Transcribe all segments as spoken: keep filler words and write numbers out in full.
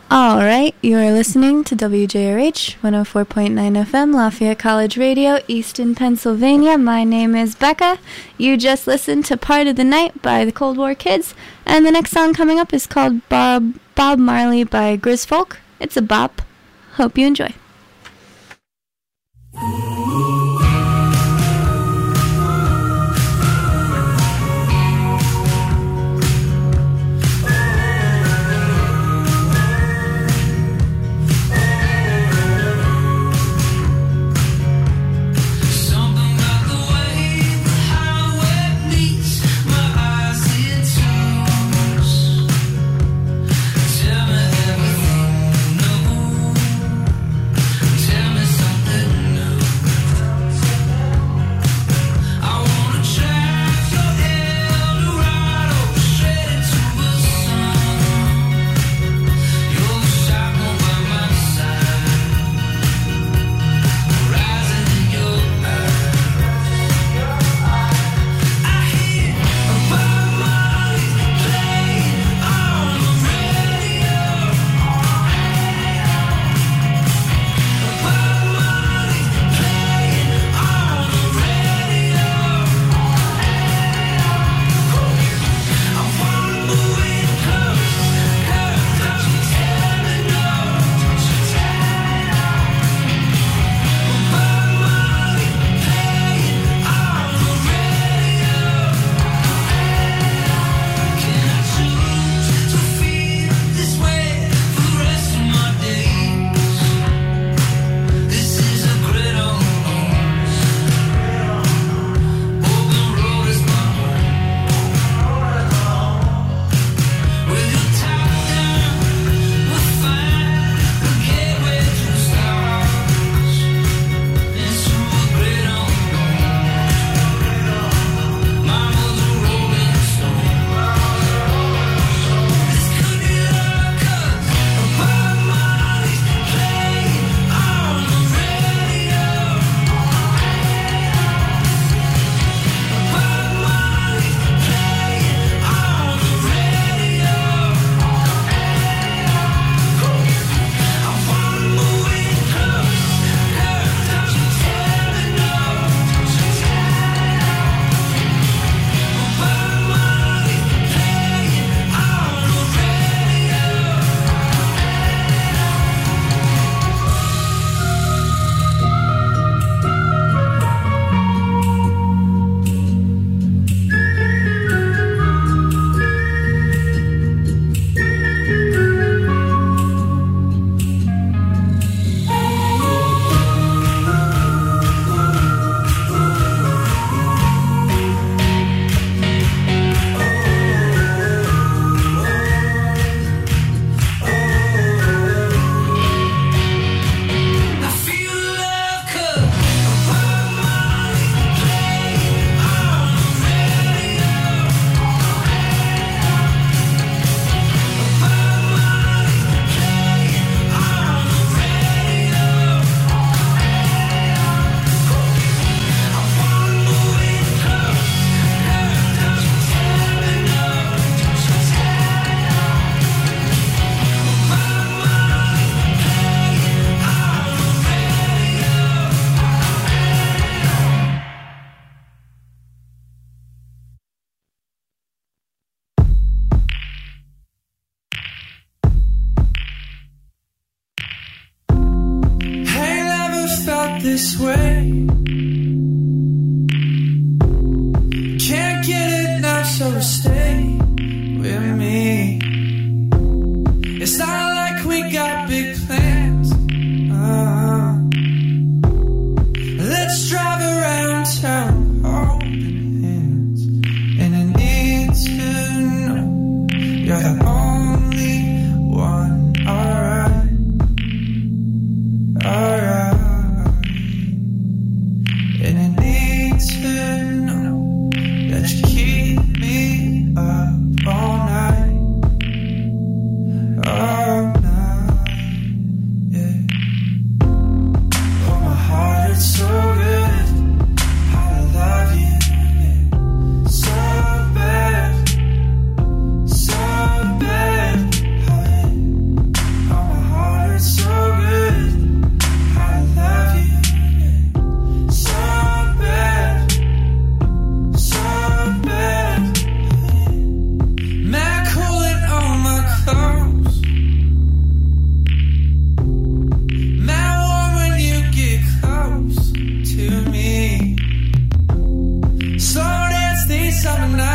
All right, you are listening to W J R H one oh four point nine F M, Lafayette College Radio, Easton, Pennsylvania. My name is Becca. You just listened to Part of the Night by the Cold War Kids, and the next song coming up is called Bob, Bob Marley by Grizz Folk. It's a bop. Hope you enjoy. This way, can't get enough, so stay with me. It's not like we got big plans. uh, Let's drive around town holding hands. And I need to know you're the only one. Alright, alright. And I need to know that you keep me up all night, all night, yeah. Oh, my heart hurts so good, how I love you, yeah. So bad, so bad.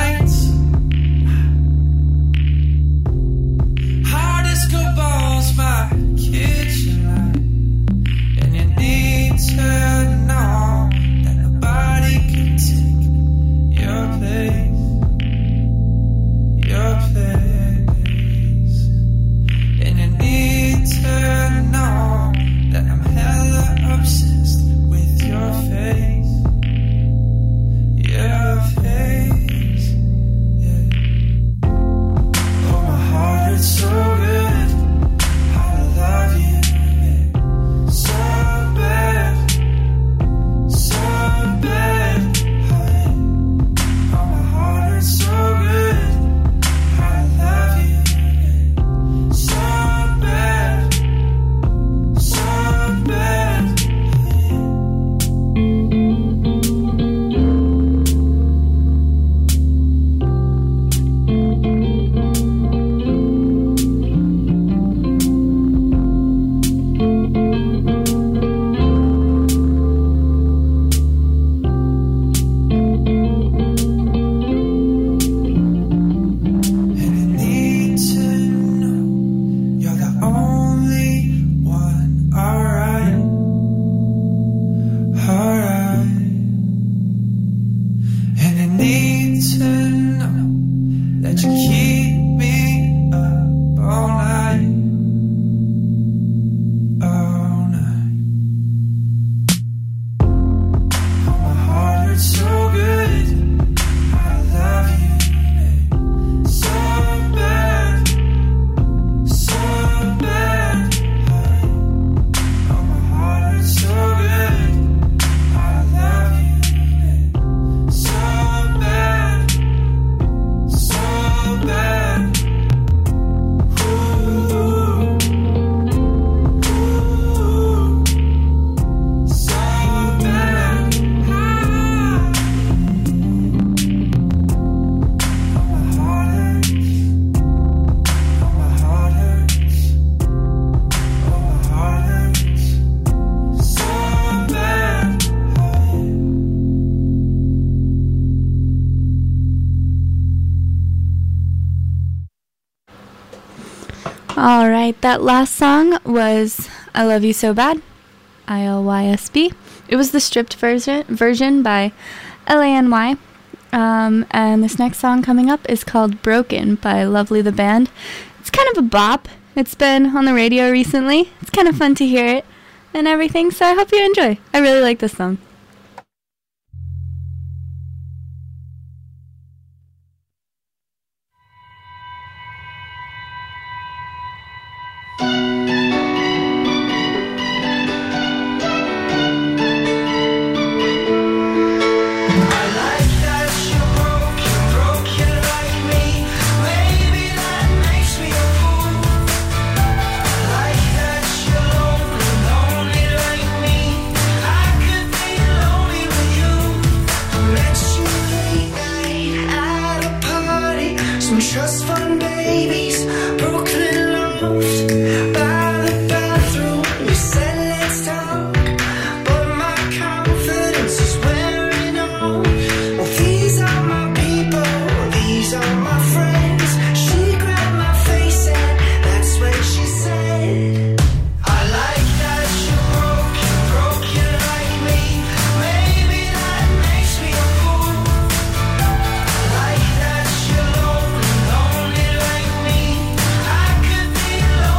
nights. Hard disco balls, my kitchen light. And you need to know that nobody can take your place, your place. And you need to know that I'm hella obsessed with your face, your face, yeah. Oh, my heart hurts so good, how to love you, yeah. So bad, so bad, how to, oh, my heart hurts so good, how to love you, yeah. So bad, so bad, and I need to know you're the only one. Alright, alright. And I need to know that you keep me up all night, all night. Oh, my heart hurts so good, I love you, yeah. So bad, so bad, oh, my heart hurts so good, I love you, yeah. So bad, so bad, ooh, ooh, so bad, ah. Oh, my heart hurts, oh, my heart hurts, oh, my heart hurts so bad, All right, that last song was I Love You So Bad, I L Y S B. It was the stripped version version by L A N Y. Um, and this next song coming up is called Broken by Lovely the Band. It's kind of a bop. It's been on the radio recently. It's kind of fun to hear it and everything, so I hope you enjoy. I really like this song. Trust fund babies, Brooklyn loft, by the bathroom. We said let's talk, but my confidence is wearing off. Well, these are my people, these are my friends. She grabbed my face and that's when she said, I like that you're broken, broken like me. Maybe that makes me a fool. I like that you're lonely, lonely like me. I could be lonely.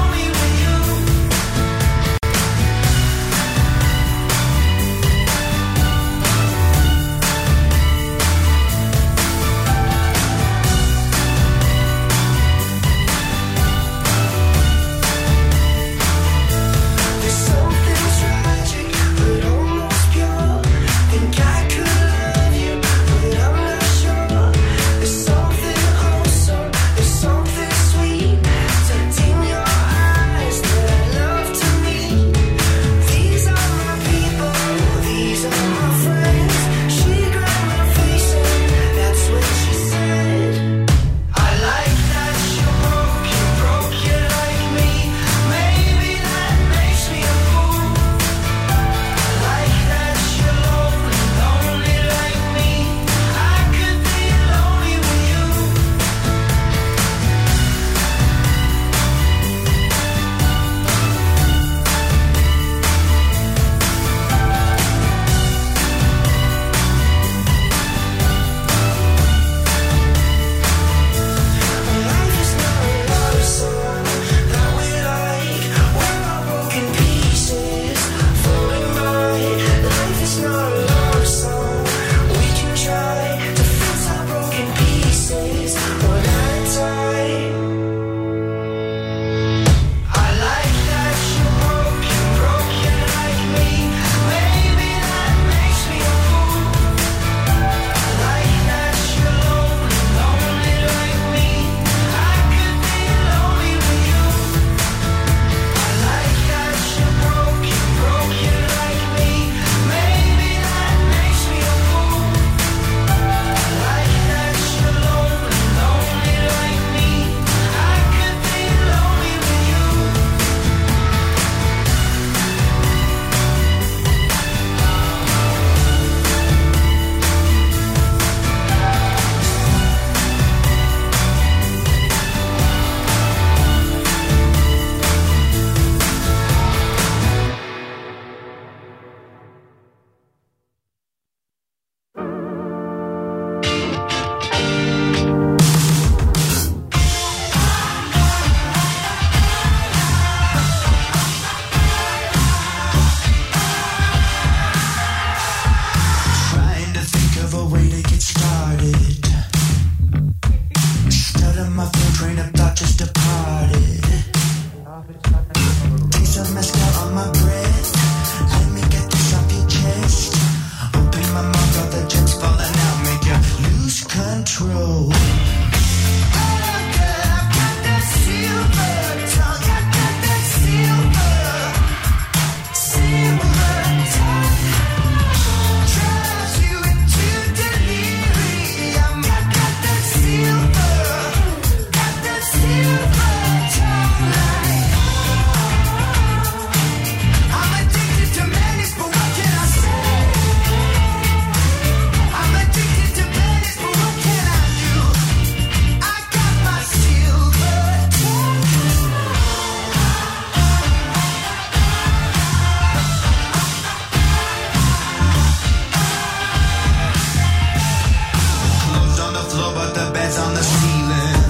eyes on the ceiling.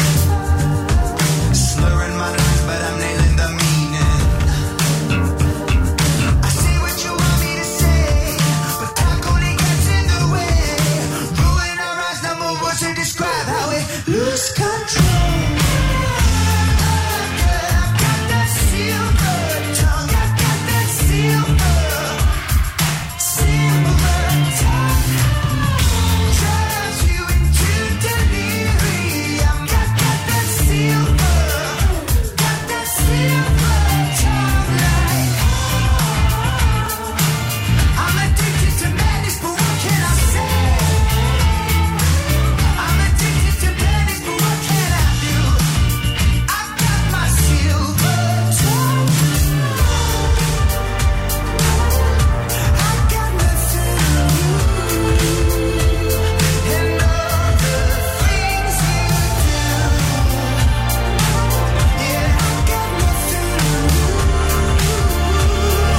Slurring my lines, but I'm nailing the meaning. I say what you want me to say, but talk only gets in the way. Ruin our eyes, no more words to describe how we lose control. I've got that silver tongue, I've got that silver, silver tongue. Drives you into delirium. Got, got that silver, got that silver tongue like, I'm addicted to madness, but what can I say? I'm addicted to madness, but what can I do? I've got my silver tongue. I've got nothing to lose. And all the things you do. Yeah, I've got nothing to lose.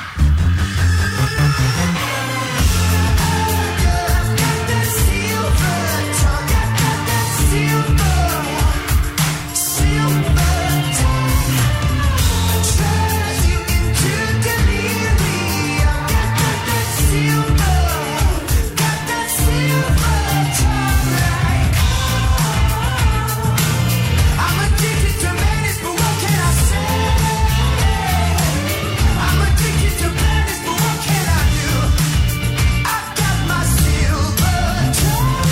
I've got that silver tongue. I've got that silver, silver tongue. Drives you into delirium. Got, got that silver, got that silver tongue like, I'm addicted to madness, but what can I say? I'm addicted to madness, but what can I do? I've got my silver tongue.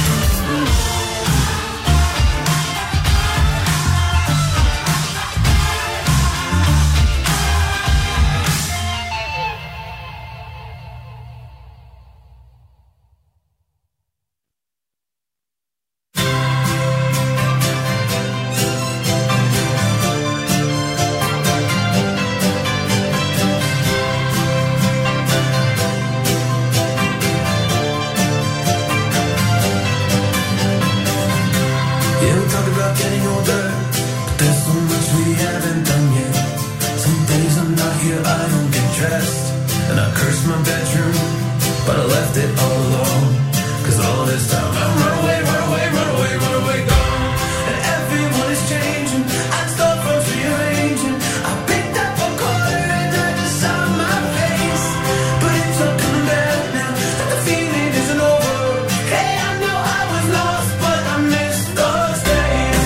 Yeah, we talk about getting older, but there's so much we haven't done yet. Some days I'm not here, I don't get dressed, and I curse my bedroom, but I left it all alone. Cause all this time I'm run away, run away, run away, run away, gone. And everyone is changing, I start from rearranging. I picked up a quarter and I just saw my face, but it's not coming back now, and the feeling isn't over. Hey, I know I was lost, but I missed those days.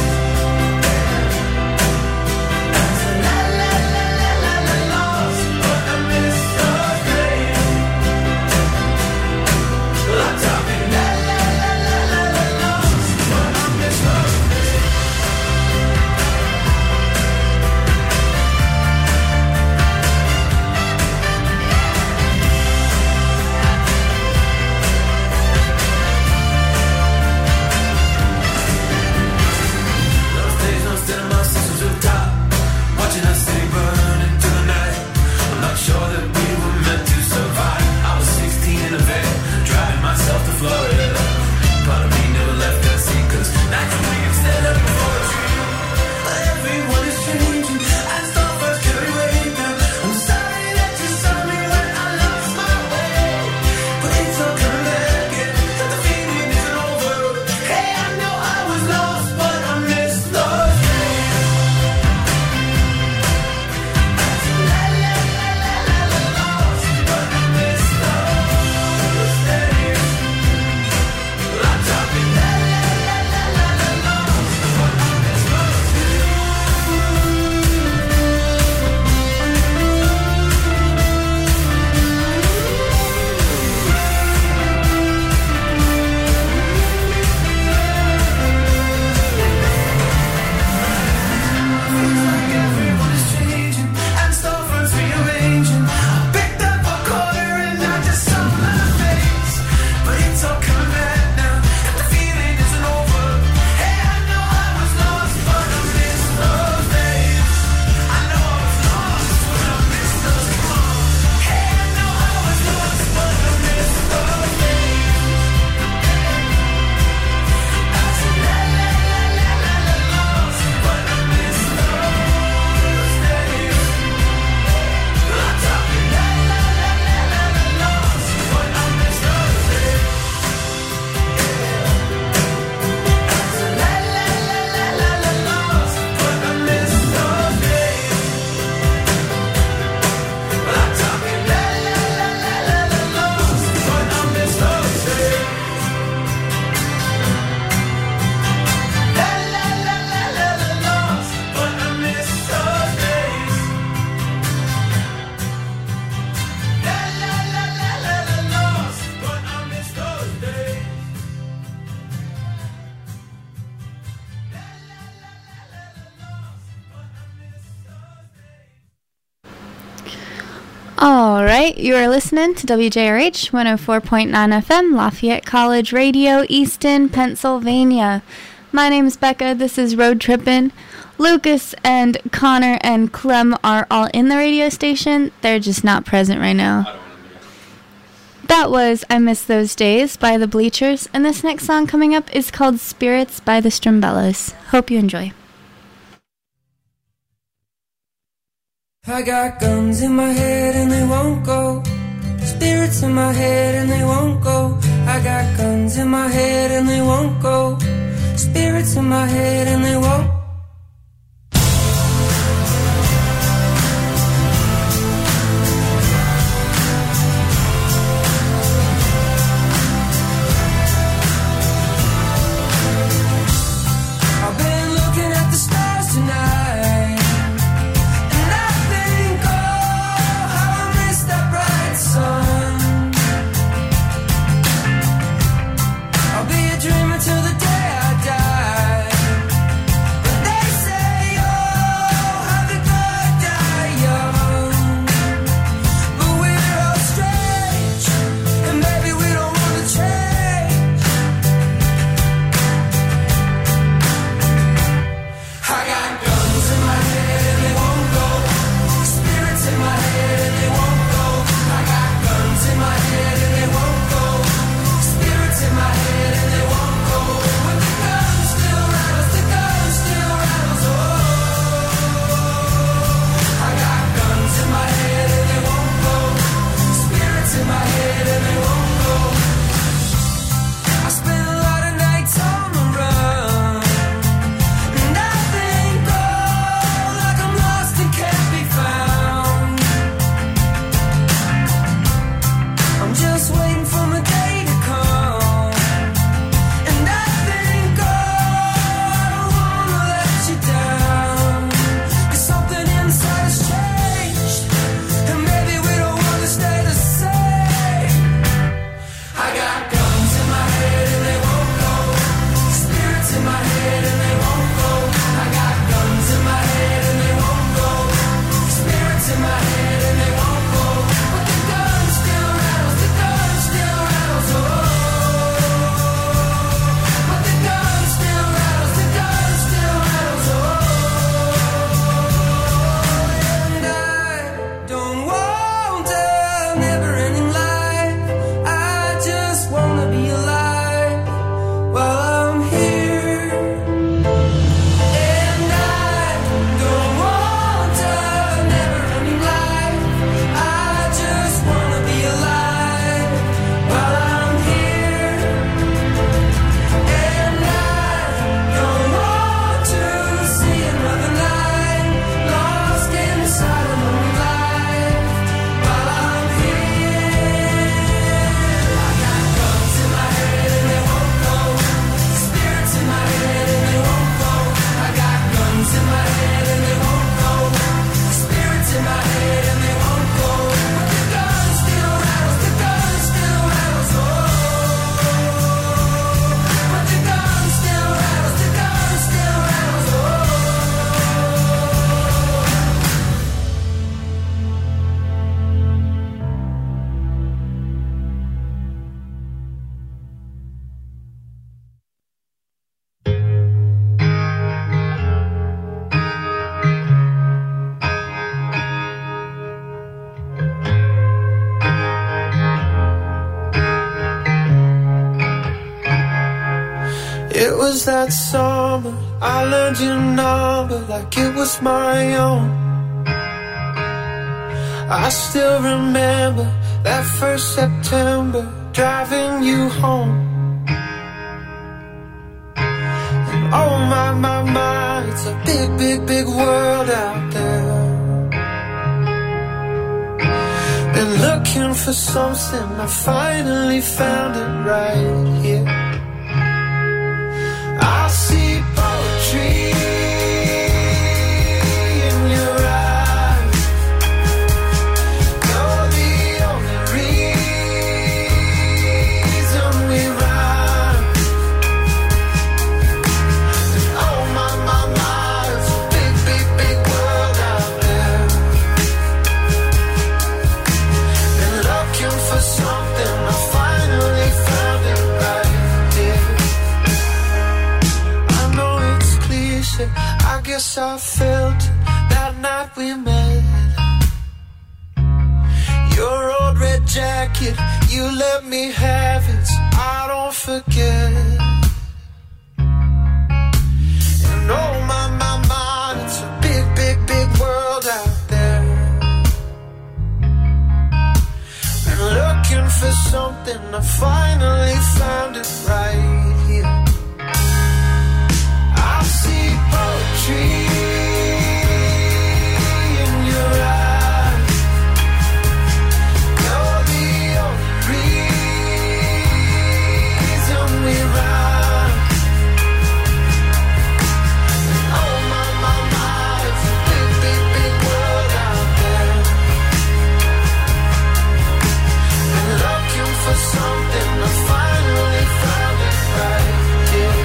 I said, la la la la la la, lost, but I missed those days. All right, you are listening to W J R H one oh four point nine F M, Lafayette College Radio, Easton, Pennsylvania. My name is Becca. This is Road Trippin'. Lucas and Connor and Clem are all in the radio station. They're just not present right now. That was I Miss Those Days by the Bleachers, and this next song coming up is called Spirits by the Strumbellas. Hope you enjoy. I got guns in my head and they won't go. Spirits in my head and they won't go. I got guns in my head and they won't go. Spirits in my head and they won't. I've been looking at the stars tonight. It was that summer I learned your number like it was my own. I still remember that first September driving you home. And oh my, my, my, it's a big, big, big world out there. Been looking for something, I finally found it right here. I see poetry in your eyes. You're the only reason we rhyme. And oh my, my, my, it's a big, big, big world out there. it. I guess I felt that night we met. Your old red jacket, you let me have it, so I don't forget. And oh my, my, my, it's a big, big, big world out there. Been looking for something, I finally found it right here. I see poetry in your eyes. You're the only reason we ride. Oh my, my, my, it's a big, big, big world out there. Been looking for something, I finally found it right here.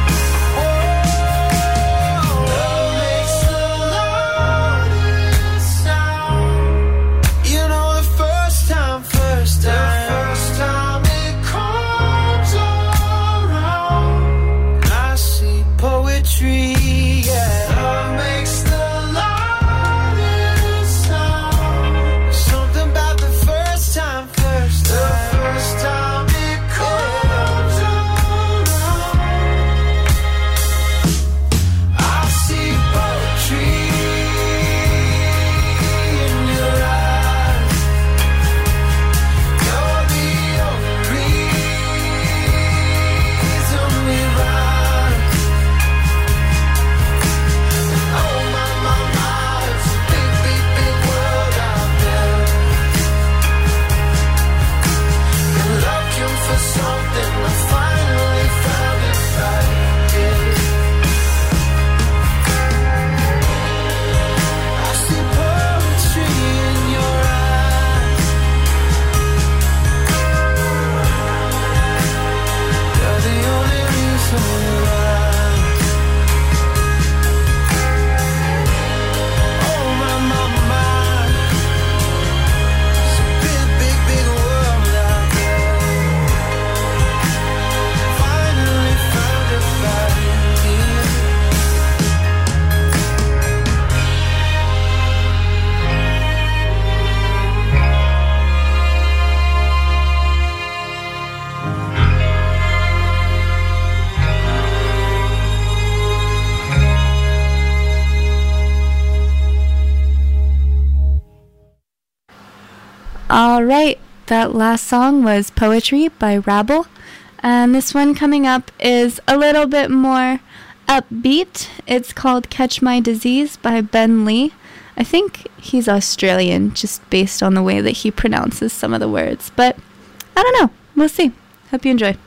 All right, that last song was Poetry by Rabble, and this one coming up is a little bit more upbeat. It's called Catch My Disease by Ben Lee. I think he's Australian, just based on the way that he pronounces some of the words, but I don't know. We'll see. Hope you enjoy.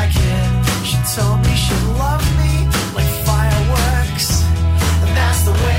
Told me she loved me like fireworks, and that's the way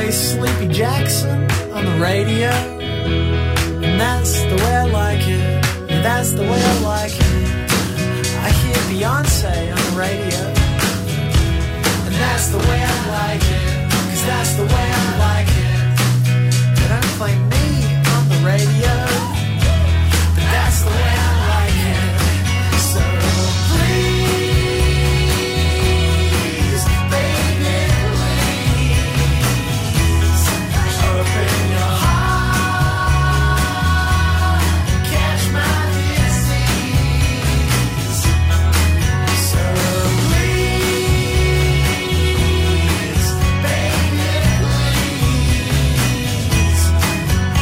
play Sleepy Jackson on the radio. And that's the way I like it. Yeah, that's the way I like it. I hear Beyonce on the radio. And that's the way I like it. Cause that's the way I like it. They don't play me on the radio. But that's the way I like it. So please, baby, please, open your heart, catch my disease. So please, baby, please,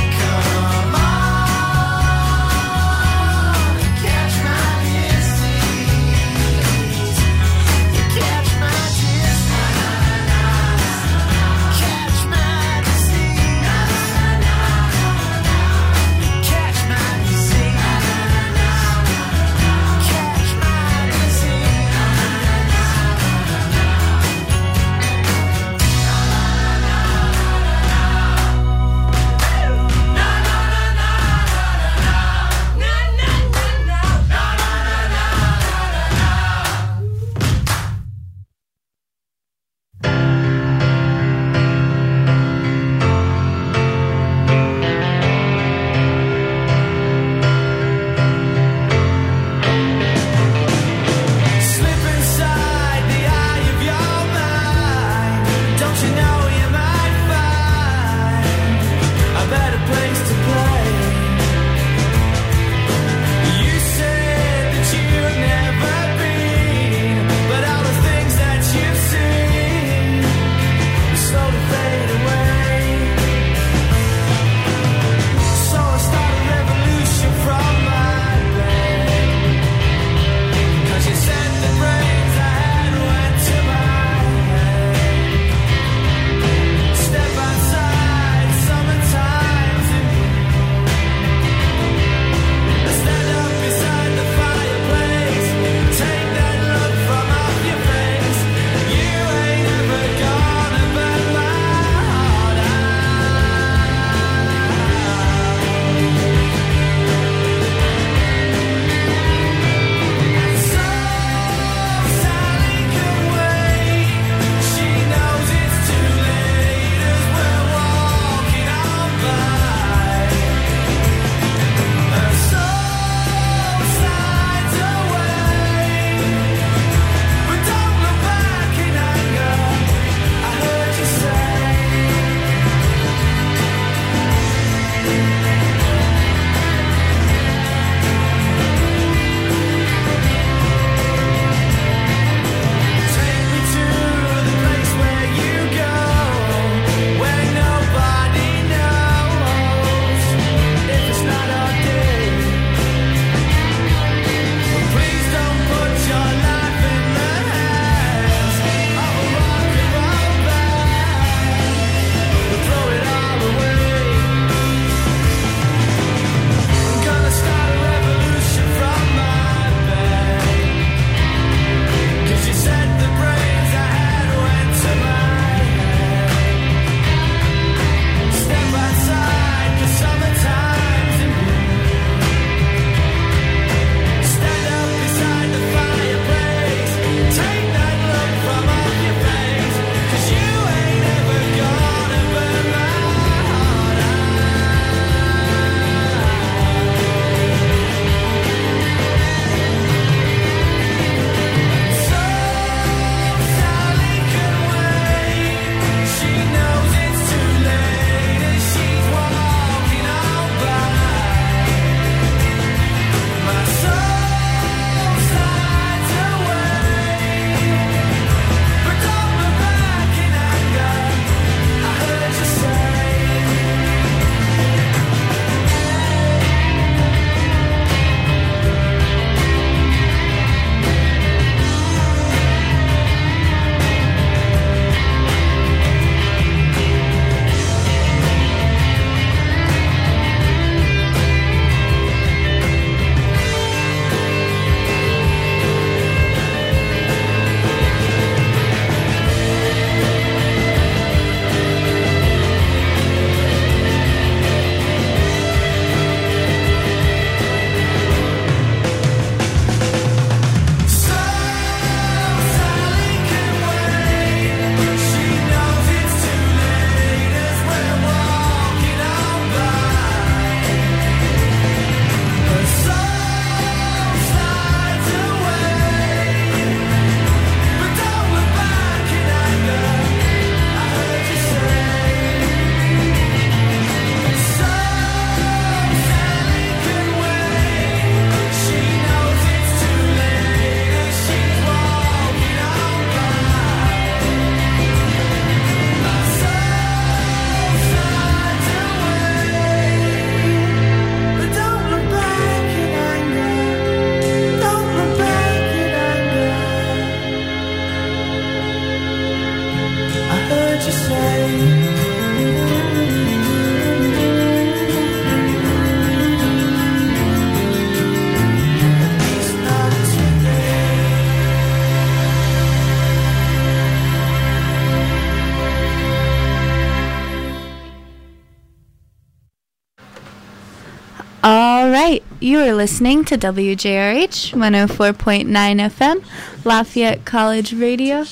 right, you are listening to W J R H one oh four point nine F M, Lafayette College Radio.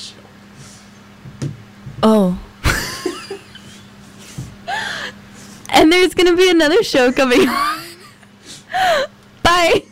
Oh. And there's going to be another show coming on. Bye.